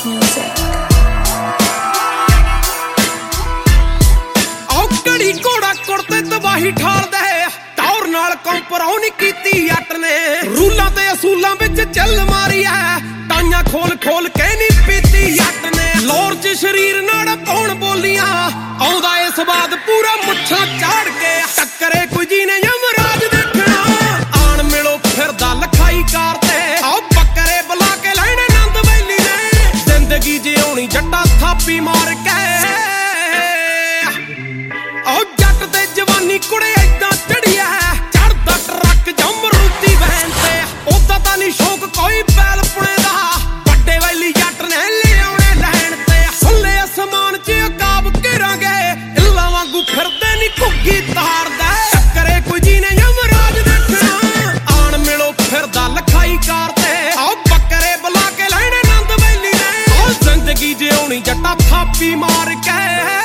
music. औकड़ी घोड़ा कुड़ते तबाही ठालदा है टौर नाल कंपराउ नहीं कीती जट ने रूलां ते असूलां विच चल मारी है टाइयां खोल खोल के नहीं पीती जट ने लोर च शरीर नाल पौण बोलियां आउंदा इस बात पूरा मुच्छां झाड़ के टक्करे कोई जी ने यमराज देखना आण मिलो फिरदा लखाई कारते आओ बकरे बुला के लैणे नंद वैली ने जिंदगी जिउणी जट्टा थापी मार के जट ते जवानी कुड़े ऐदां चढ़िया चढ़दा ट्रक जमरूदी वैन ते ओदा तां नहीं शौक कोई बैल पुणे दा वड्डे वैली जट ने लिआउणे लैण ते खुले आसमान च अकाब घेरांगे इल्लां वांगू फिरदे नहीं घुग्गी तारदा टक्करे कोई जी ने यमराज देखना आण मिलो फिरदा लखाई कारते आओ बकरे बुला के लैणे नंद वैली ने आओ जिंदगी जिउणी जट्टा थापी मार के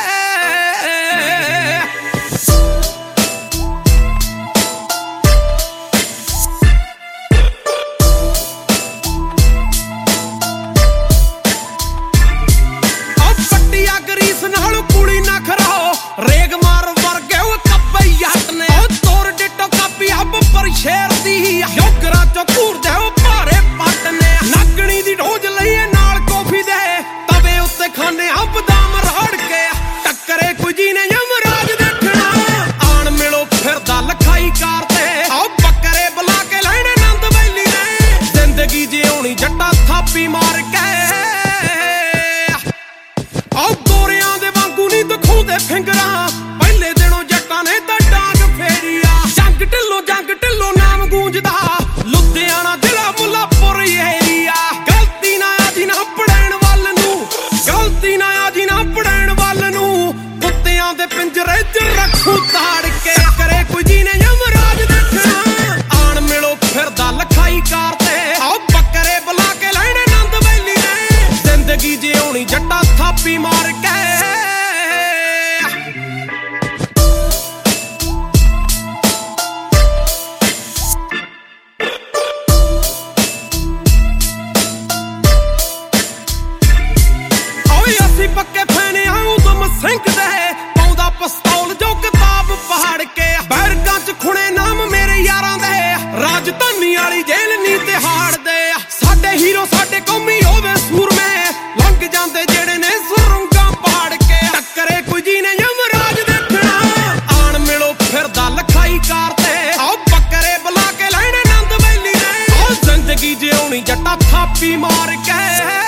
रेग मार वर्गे कब्बे जट ने तोर डिटो कापी अब पर शेर दी योगरा चो घूरदे भारे पट ने नागणी दी ढोज लईए नाल कॉफी दे तवे उत्ते खाने बदाम राड़ के टक्करे कोई जी ने यमराज देखना आण मिलो फिरदा लखाई कारते आओ बकरे बुला के लैणे नंद वैली ने जिंदगी जिउणी जट्टा थापी मार के आओ गोरियां दे वांगू नहीं दिखाउंदे फिंगरां पहले दिनों जट्टां ने तां डांग फेरिया जंग ढिल्लो नाम गूंजदा लुधियाना जिला मुल्लापुर एरिया गलती ना आजी ना पड़ैण वल नूं गलती ना आजी ना पड़ैण वल नूं कुत्तियां दे पिंजरे च रखूं ताड़ के करे कोई जी ने यमराज देखना आण मिलो फिरदा लखाई कारते आओ बकरे बुला के लैणे नंद वैली ने जिंदगी जिउणी जट्टा थापी मार के पक्के फैने आऊं तुम सिंह दे पाउंदा पिस्तौल जो किताब पहाड़ के बैरगां च खुणे नाम मेरे यारां दे राजधानी वाली जेल नी तिहाड़ दे साडे हीरो साडे कौमी होवे सूरमे लंघ जांदे जेड़े ने सुरंगां पहाड़ के टक्करे कोई जी ने यमराज देखना आण मिलो फिरदा लखाई कारते आओ बकरे बुला के लैणे नंद वैली ने आओ जिंदगी जिउणी जट्टा थापी मार के